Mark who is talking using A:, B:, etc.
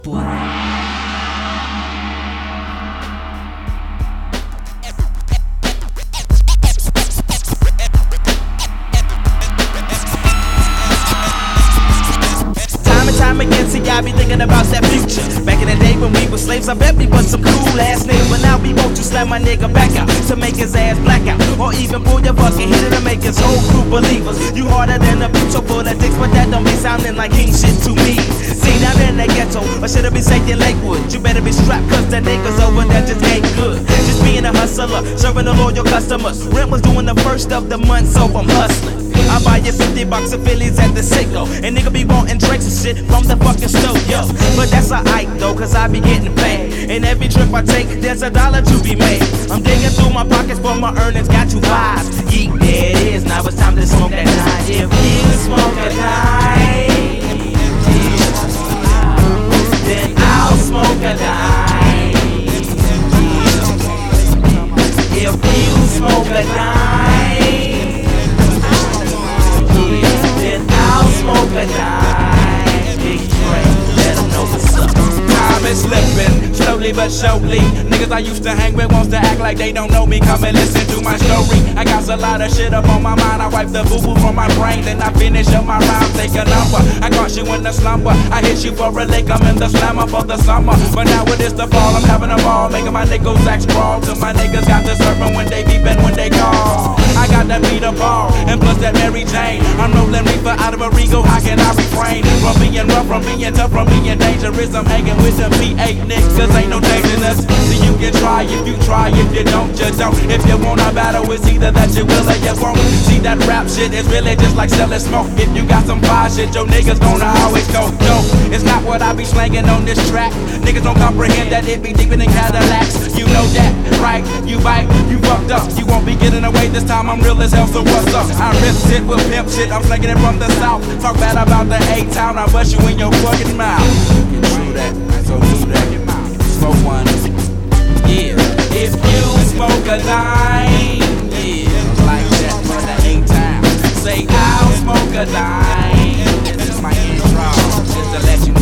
A: Time again, see, I be thinking about that future. Back in the day when we were slaves, I bet we was some cool ass niggas. But now we want to slam my nigga back out to make his ass black out, or even pull your fucking hitter to make his whole crew believers. You harder than a bitch, so full of dicks, but that don't be sounding like king shit to me. See, down in the ghetto, or should I be safe in Lakewood? You better be strapped, cause the niggas over there just ain't good. Just being a hustler, serving the loyal customers. Rent was doing the first of the month, so I'm hustling. I buy you 50 bucks of Phillies at the Sicko, and nigga be wanting drinks and shit from the fucking stove, yo. But that's alright though, cause I be getting paid, and every trip I take, there's $1 to be made. I'm digging through my pockets for my earnings, got 2 vibes. Yeet, there it is, now it's time to smoke that night. If you smoke a night, then I'll smoke a night. If you smoke a night, then I'll smoke a night. Big Dre, let 'em know what's up.
B: Time is slipping, slowly but surely. Niggas I used to hang with wants to act like they don't know me. Come and listen to my story. I got a lot of shit up on my mind. I wipe the boo-boo from my brain, then I finish up my rhymes. Take a number, I caught you in the slumber. I hit you for a lick, I'm in the slammer for the summer. But now it is the fall, I'm having a ball, making my niggas act sprawl. Till my niggas got to surfing when they beepin', when they call. I got that beat a ball, and plus that Mary Jane. I'm rolling reefer out of a Rego, how can I refrain? From being rough, from being tough, from being dangerous. I'm hanging with them P8 niggas, ain't no changing us. So you can try if you try, if you don't, you don't. If you want a battle, it's either that you will or you won't. See that rap shit is really just like selling smoke. If you got some fire shit, your niggas gonna always go. No, it's not what I be slanging on this track. Niggas don't comprehend that it be deeper than Cadillacs. You know that, right? You bite, you fucked up. You won't be getting away this time, I'm real as hell, so what's up? I rip shit with pimp shit, I'm slanging it from the south. Talk bad about the A-town, I bust you in your fucking mouth. You true that, so do that. Smoke one, yeah. If you smoke a line, yeah, like that for the A-town. Say I'll smoke a line. This is my intro, just to let you know.